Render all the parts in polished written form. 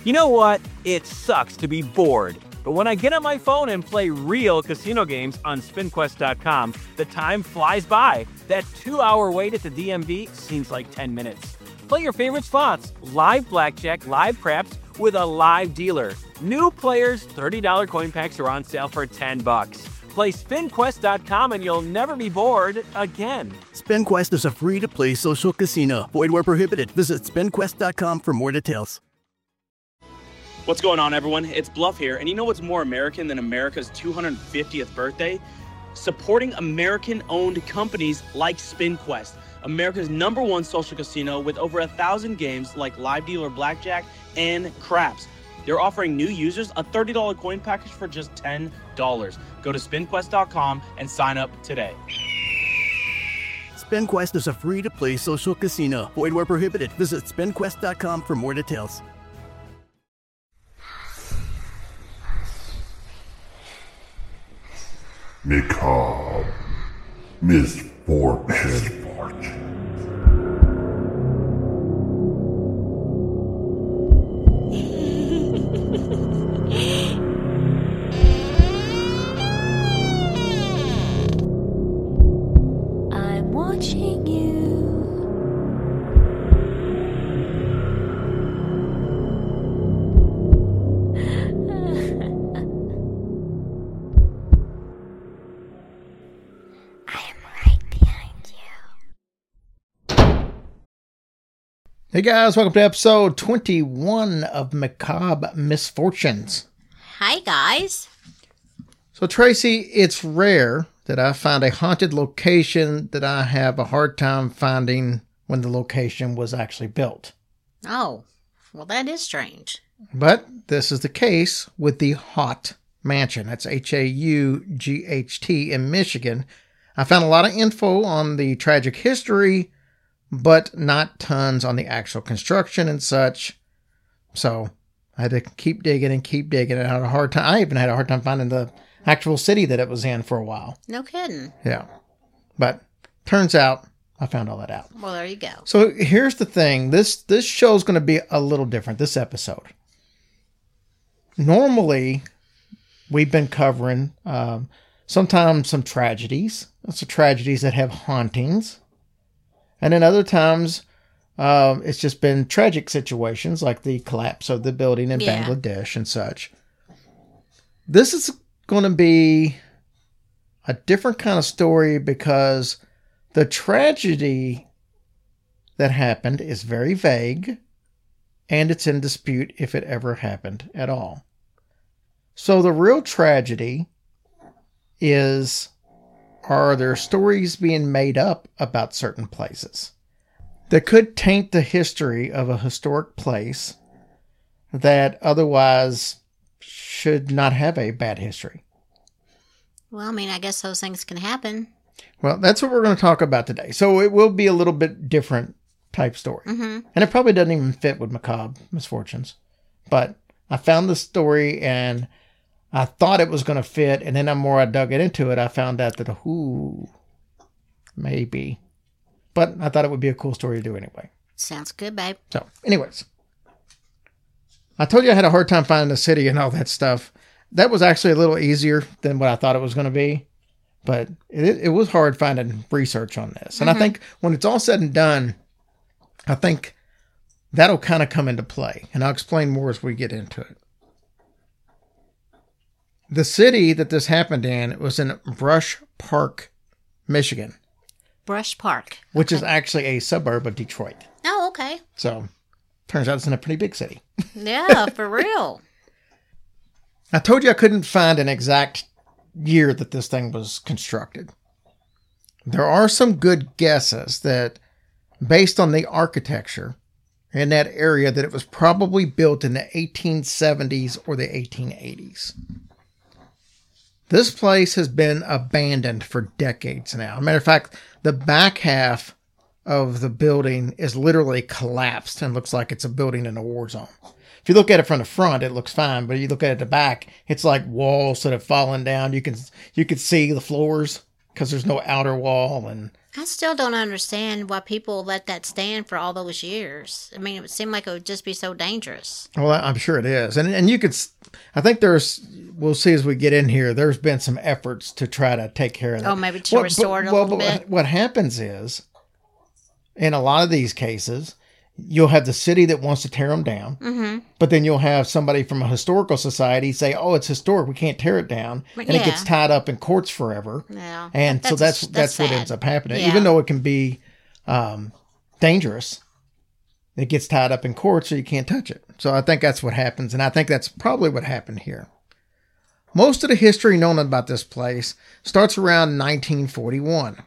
You know what? It sucks to be bored. But when I get on my phone and play real casino games on SpinQuest.com, the time flies by. That 2-hour wait at the DMV seems like 10 minutes. Play your favorite slots, live blackjack, live craps, with a live dealer. New players, $30 coin packs are on sale for $10. Play SpinQuest.com and you'll never be bored again. SpinQuest is a free-to-play social casino. Void where prohibited. Visit SpinQuest.com for more details. What's going on, everyone? It's Bluff here, and you know what's more American than America's 250th birthday? Supporting American-owned companies like SpinQuest, America's #1 social casino with over 1,000 games like live dealer blackjack and craps. They're offering new users a $30 coin package for just $10. Go to SpinQuest.com and sign up today. SpinQuest is a free-to-play social casino. Void where prohibited. Visit SpinQuest.com for more details. Macabre Misfortune. I'm watching you. Hey guys, welcome to episode 21 of Macabre Misfortunes. Hi guys. So Tracy, it's rare that I find a haunted location that I have a hard time finding when the location was actually built. Oh, well that is strange. But this is the case with the Haught Mansion. That's H-A-U-G-H-T in Michigan. I found a lot of info on the tragic history, but not tons on the actual construction and such. So I had to keep digging and keep digging. And I had a hard time. I even had a hard time finding the actual city that it was in for a while. No kidding. Yeah. But turns out I found all that out. Well, there you go. So here's the thing. This show's going to be a little different, this episode. Normally, we've been covering sometimes some tragedies. Some tragedies that have hauntings. And then other times, it's just been tragic situations like the collapse of the building in Bangladesh and such. This is going to be a different kind of story because the tragedy that happened is very vague and it's in dispute if it ever happened at all. So the real tragedy is, are there stories being made up about certain places that could taint the history of a historic place that otherwise should not have a bad history? Well, I mean, I guess those things can happen. Well, that's what we're going to talk about today. So it will be a little bit different type story. Mm-hmm. And it probably doesn't even fit with Macabre Misfortunes. But I found the story and I thought it was going to fit, and then the more I dug into it, I found out that, maybe. But I thought it would be a cool story to do anyway. Sounds good, babe. So, anyways. I told you I had a hard time finding the city and all that stuff. That was actually a little easier than what I thought it was going to be. But it was hard finding research on this. And I think when it's all said and done, I think that'll kind of come into play. And I'll explain more as we get into it. The city that this happened in was in Brush Park, Michigan. Brush Park. Which is actually a suburb of Detroit. Oh, okay. So, turns out it's in a pretty big city. Yeah, for real. I told you I couldn't find an exact year that this thing was constructed. There are some good guesses that, based on the architecture in that area, that it was probably built in the 1870s or the 1880s. This place has been abandoned for decades now. As a matter of fact, the back half of the building is literally collapsed and looks like it's a building in a war zone. If you look at it from the front, it looks fine, but you look at it at the back, it's like walls that have fallen down. You can see the floors because there's no outer wall, and I still don't understand why people let that stand for all those years. I mean, it would seem like it would just be so dangerous. Well, I'm sure it is. And you could, I think we'll see as we get in here, there's been some efforts to try to take care of that. Oh, maybe to restore it a little bit. What happens is, in a lot of these cases, you'll have the city that wants to tear them down, but then you'll have somebody from a historical society say, "Oh, it's historic, we can't tear it down," and it gets tied up in courts forever. Yeah, and so that's what ends up happening. Even though it can be dangerous, it gets tied up in court, so you can't touch it. So I think that's what happens, and I think that's probably what happened here. Most of the history known about this place starts around 1941.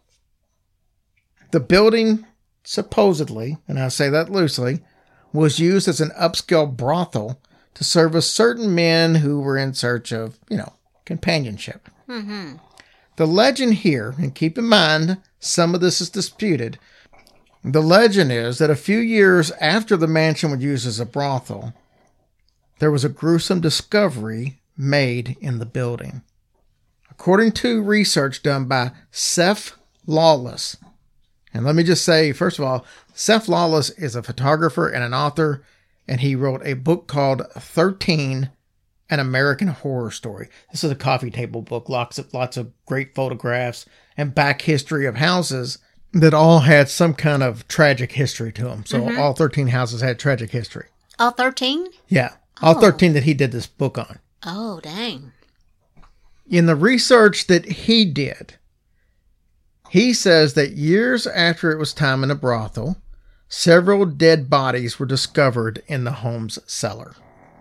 The building, supposedly, and I say that loosely, was used as an upscale brothel to service certain men who were in search of, companionship. Mm-hmm. The legend here, and keep in mind, some of this is disputed. The legend is that a few years after the mansion was used as a brothel, there was a gruesome discovery made in the building. According to research done by Seth Lawless, and let me just say, first of all, Seth Lawless is a photographer and an author, and he wrote a book called 13, An American Horror Story. This is a coffee table book, lots of great photographs and back history of houses that all had some kind of tragic history to them. So all 13 houses had tragic history. All 13? Yeah, all 13 that he did this book on. Oh, dang. In the research that he did, he says that years after it was time in a brothel, several dead bodies were discovered in the home's cellar.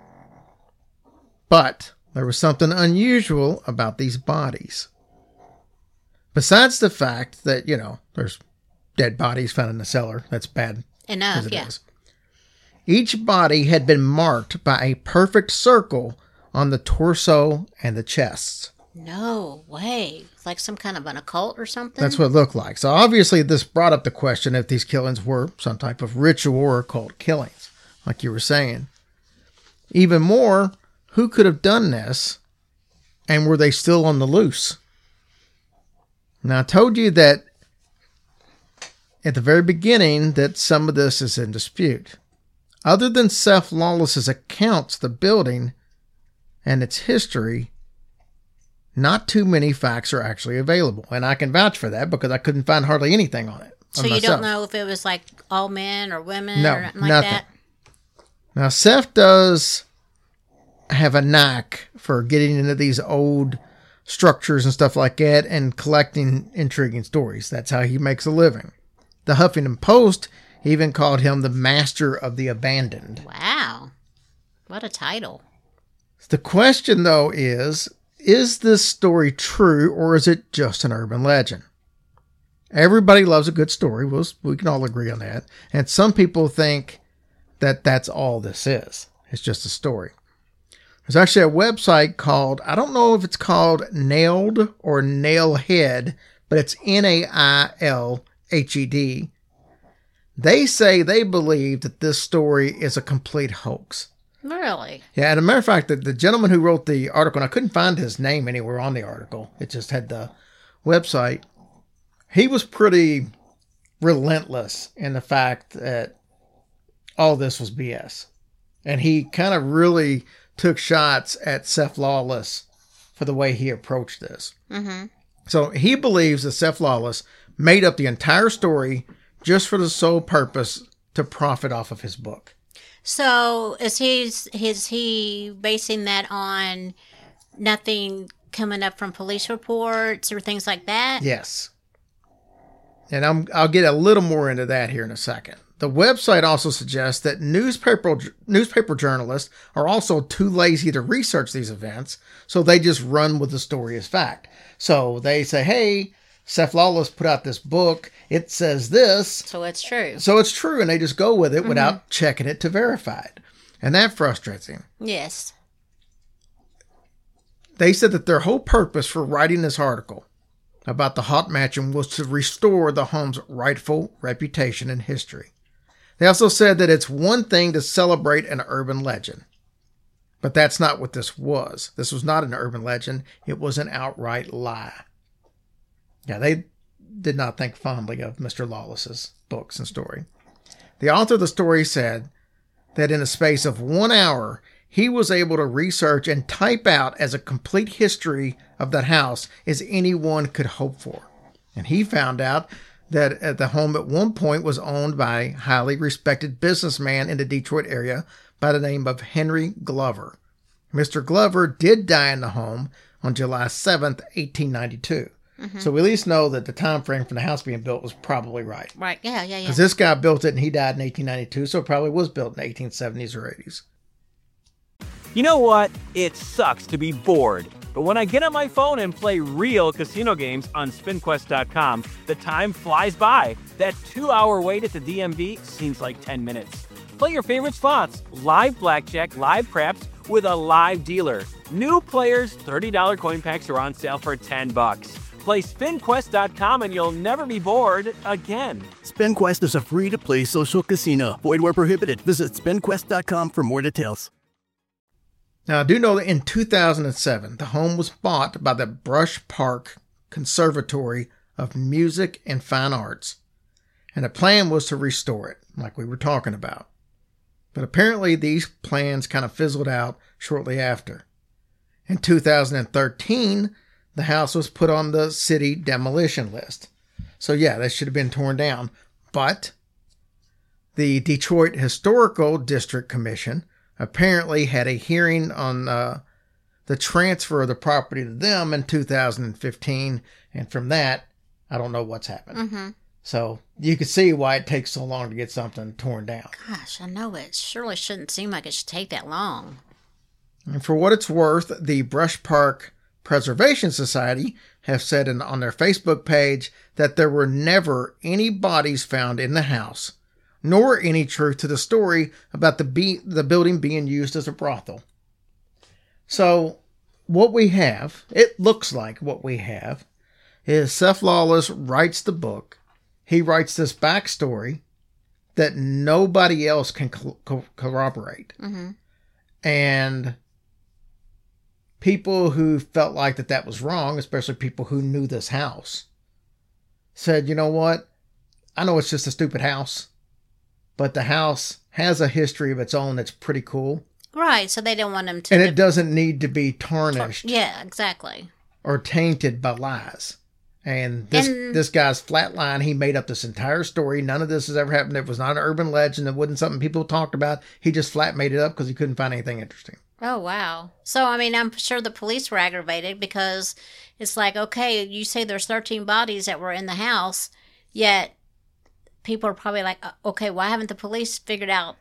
But there was something unusual about these bodies. Besides the fact that, there's dead bodies found in the cellar. That's bad. Enough, yeah. Each body had been marked by a perfect circle on the torso and the chests. No way. It's like some kind of an occult or something? That's what it looked like. So obviously this brought up the question if these killings were some type of ritual or occult killings, like you were saying. Even more, who could have done this, and were they still on the loose? Now, I told you that at the very beginning that some of this is in dispute. Other than Seth Lawless's accounts of the building and its history, not too many facts are actually available. And I can vouch for that because I couldn't find hardly anything on it. So you don't know if it was like all men or women or nothing like nothing. that? Now, Seth does have a knack for getting into these old structures and stuff like that and collecting intriguing stories. That's how he makes a living. The Huffington Post even called him the master of the abandoned. Wow. What a title. The question, though, is this story true or is it just an urban legend? Everybody loves a good story. We can all agree on that. And some people think that that's all this is. It's just a story. There's actually a website called, I don't know if it's called Nailed or Nailhead, but it's Nailhed. They say they believe that this story is a complete hoax. Really? Yeah, and a matter of fact, the gentleman who wrote the article, and I couldn't find his name anywhere on the article. It just had the website. He was pretty relentless in the fact that all this was BS. And he kind of really took shots at Seth Lawless for the way he approached this. Mm-hmm. So he believes that Seth Lawless made up the entire story just for the sole purpose to profit off of his book. So is he basing that on nothing coming up from police reports or things like that? Yes. And I'll get a little more into that here in a second. The website also suggests that newspaper journalists are also too lazy to research these events, so they just run with the story as fact. So they say, hey, Seth Lawless put out this book. It says this. So it's true. So it's true, and they just go with it without checking it to verify it. And that frustrates him. Yes. They said that their whole purpose for writing this article about the Haupt Mansion was to restore the home's rightful reputation and history. They also said that it's one thing to celebrate an urban legend, but that's not what this was. This was not an urban legend. It was an outright lie. Yeah, did not think fondly of Mr. Lawless's books and story. The author of the story said that in a space of 1 hour, he was able to research and type out as a complete history of that house as anyone could hope for. And he found out that the home at one point was owned by a highly respected businessman in the Detroit area by the name of Henry Glover. Mr. Glover did die in the home on July 7th, 1892. So we at least know that the time frame for the house being built was probably right. Right. Yeah. Because this guy built it and he died in 1892, so it probably was built in the 1870s or 80s. You know what? It sucks to be bored. But when I get on my phone and play real casino games on SpinQuest.com, the time flies by. That 2-hour wait at the DMV seems like 10 minutes. Play your favorite slots, live blackjack, live craps, with a live dealer. New players, $30 coin packs are on sale for $10. Play SpinQuest.com and you'll never be bored again. SpinQuest is a free-to-play social casino. Void where prohibited. Visit SpinQuest.com for more details. Now, I do know that in 2007, the home was bought by the Brush Park Conservatory of Music and Fine Arts, and the plan was to restore it, like we were talking about. But apparently these plans kind of fizzled out shortly after. In 2013, the house was put on the city demolition list. So yeah, that should have been torn down. But the Detroit Historical District Commission apparently had a hearing on the transfer of the property to them in 2015. And from that, I don't know what's happened. So you can see why it takes so long to get something torn down. Gosh, I know it surely shouldn't seem like it should take that long. And for what it's worth, the Brush Park Preservation Society have said on their Facebook page that there were never any bodies found in the house, nor any truth to the story about the building being used as a brothel. So what we have, it looks like what we have, is Seth Lawless writes the book. He writes this backstory that nobody else can corroborate. And people who felt like that was wrong, especially people who knew this house, said, you know what? I know it's just a stupid house, but the house has a history of its own that's pretty cool. Right, so they don't want them to... And it doesn't need to be tarnished. Yeah, exactly. Or tainted by lies. And this guy's flatline, he made up this entire story. None of this has ever happened. It was not an urban legend. It wasn't something people talked about. He just flat made it up because he couldn't find anything interesting. Oh, wow. So, I mean, I'm sure the police were aggravated because it's like, okay, you say there's 13 bodies that were in the house, yet people are probably like, okay, why haven't the police figured out,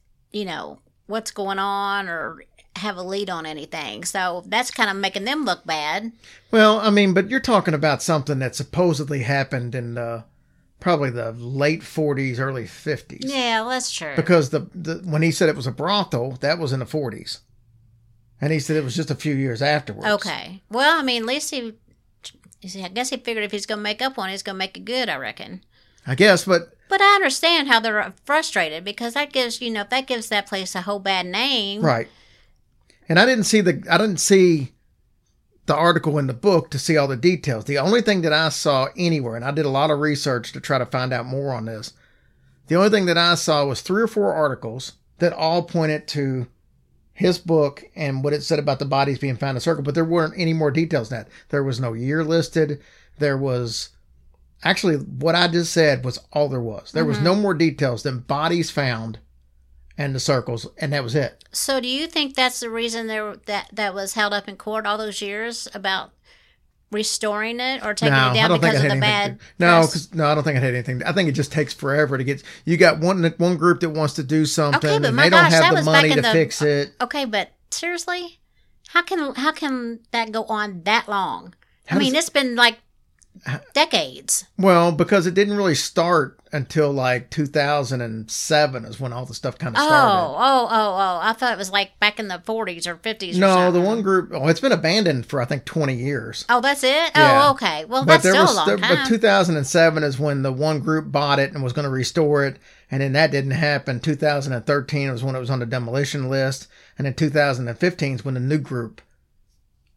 what's going on or have a lead on anything? So that's kind of making them look bad. Well, I mean, but you're talking about something that supposedly happened in probably the late 40s, early 50s. Yeah, well, that's true. Because when he said it was a brothel, that was in the 40s. And he said it was just a few years afterwards. Okay. Well, I mean, at least I guess he figured if he's going to make up one, he's going to make it good, I reckon. I guess, but I understand how they're frustrated because that gives, that gives that place a whole bad name. Right. And I didn't see the article in the book to see all the details. The only thing that I saw anywhere, and I did a lot of research to try to find out more on this, the only thing that I saw was 3 or 4 articles that all pointed to his book and what it said about the bodies being found in a circle, but there weren't any more details than that. There was no year listed. There was... Actually, what I just said was all there was. There was no more details than bodies found and the circles, and that was it. So do you think that's the reason that was held up in court all those years about restoring it or taking it down because of the bad press? No, I don't think it had anything. I think it just takes forever to get... You got one group that wants to do something, and they don't have the money to fix it. Okay, but seriously? How can that go on that long? It's been like decades. Well, because it didn't really start until like 2007 is when all the stuff kind of started. Oh. I thought it was like back in the 40s or 50s No, or something. the one group, it's been abandoned for I think 20 years. Oh, that's it? Yeah. Oh, okay. Well, that's still a long time. But 2007 is when the one group bought it and was going to restore it. And then that didn't happen. 2013 was when it was on the demolition list. And then 2015 is when the new group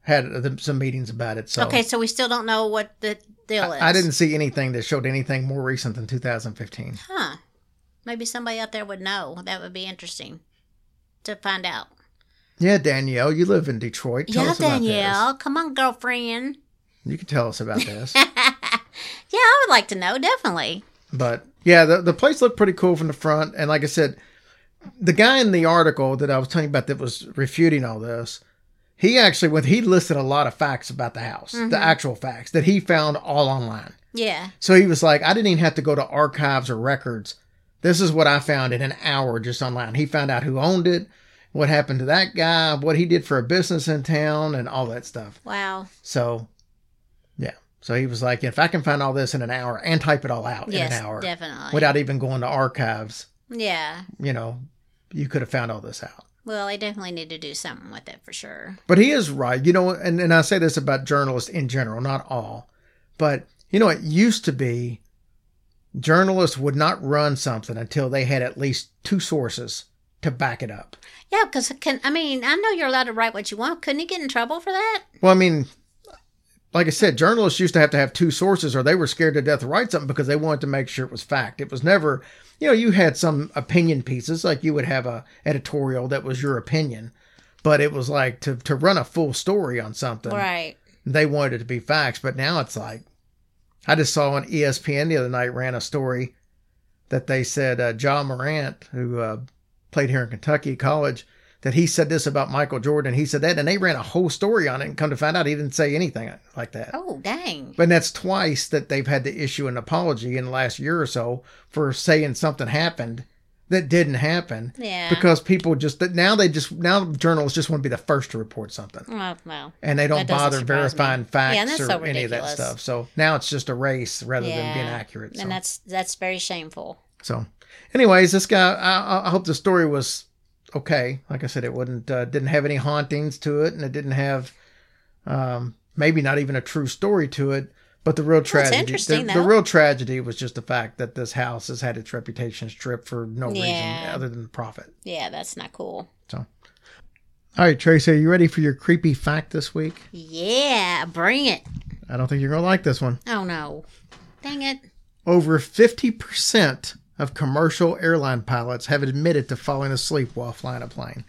had some meetings about it. So Okay, so we still don't know what the deal is. I didn't see anything that showed anything more recent than 2015. Huh. Maybe somebody out there would know. That would be interesting to find out. Yeah, Danielle, you live in Detroit. Tell us about Danielle. Come on, girlfriend. this. You can tell us about this. Yeah, I would like to know, definitely. But yeah, the place looked pretty cool from the front. And like I said, the guy in the article that I was telling you about that was refuting all this, he listed a lot of facts about the house, the actual facts that he found all online. Yeah. So he was like, I didn't even have to go to archives or records. This is what I found in an hour just online. He found out who owned it, what happened to that guy, what he did for a business in town, and all that stuff. Wow. So, yeah. So he was like, if I can find all this in an hour and type it all out in an hour. Definitely. Without even going to archives, Yeah. You could have found all this out. Well, they definitely need to do something with it for sure. But he is right. And I say this about journalists in general, not all. But, it used to be journalists would not run something until they had at least two sources to back it up. Yeah, because, I know you're allowed to write what you want. Couldn't you get in trouble for that? Well, like I said, journalists used to have two sources, or they were scared to death to write something because they wanted to make sure it was fact. It was never, you had some opinion pieces, like you would have a editorial that was your opinion, but it was like to run a full story on something. Right. They wanted it to be facts, but now it's like, I just saw on ESPN the other night ran a story that they said Ja Morant, who played here in Kentucky College, that he said this about Michael Jordan. He said that, and they ran a whole story on it, and come to find out he didn't say anything like that. Oh, dang. But that's twice that they've had to issue an apology in the last year or so for saying something happened that didn't happen. Yeah. Because people now journalists just want to be the first to report something. Well. And they don't bother verifying facts or or any of that stuff. So now it's just a race rather than being accurate. So. And that's very shameful. So anyways, this guy, I hope the story was okay. Like I said, it didn't have any hauntings to it, and it didn't have maybe not even a true story to it. But the real tragedy, the real tragedy was just the fact that this house has had its reputation stripped for no reason other than profit. Yeah, that's not cool. So, all right, Tracy, are you ready for your creepy fact this week? Yeah, bring it. I don't think you're going to like this one. Oh, no. Dang it. Over 50% of commercial airline pilots have admitted to falling asleep while flying a plane.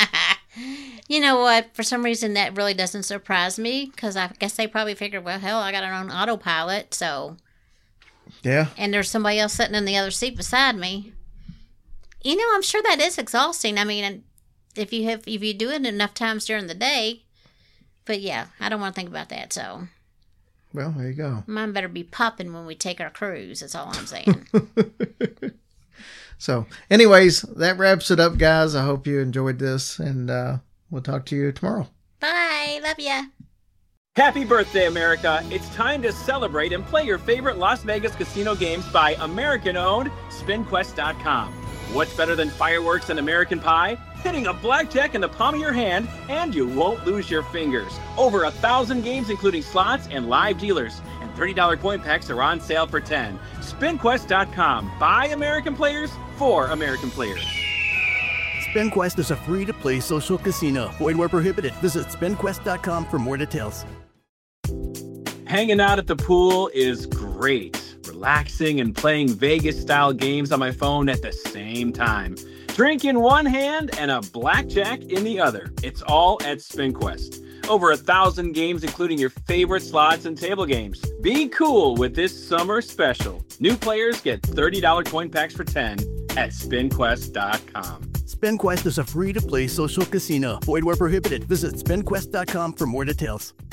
You know what? For some reason, that really doesn't surprise me, because I guess they probably figured, well, hell, I got it on autopilot, so. Yeah. And there's somebody else sitting in the other seat beside me. I'm sure that is exhausting. If you do it enough times during the day. But yeah, I don't want to think about that, so. Well, there you go. Mine better be popping when we take our cruise. That's all I'm saying. So, anyways, that wraps it up, guys. I hope you enjoyed this, and we'll talk to you tomorrow. Bye. Love ya. Happy birthday, America. It's time to celebrate and play your favorite Las Vegas casino games by American-owned SpinQuest.com. What's better than fireworks and American Pie? Hitting a blackjack in the palm of your hand, and you won't lose your fingers. Over 1,000 games, including slots and live dealers. And $30 coin packs are on sale for $10. SpinQuest.com. By American players, for American players. SpinQuest is a free-to-play social casino. Void where prohibited. Visit SpinQuest.com for more details. Hanging out at the pool is great. Relaxing and playing Vegas-style games on my phone at the same time. Drink in one hand and a blackjack in the other. It's all at SpinQuest. Over 1,000 games, including your favorite slots and table games. Be cool with this summer special. New players get $30 coin packs for $10 at SpinQuest.com. SpinQuest is a free-to-play social casino. Void where prohibited. Visit SpinQuest.com for more details.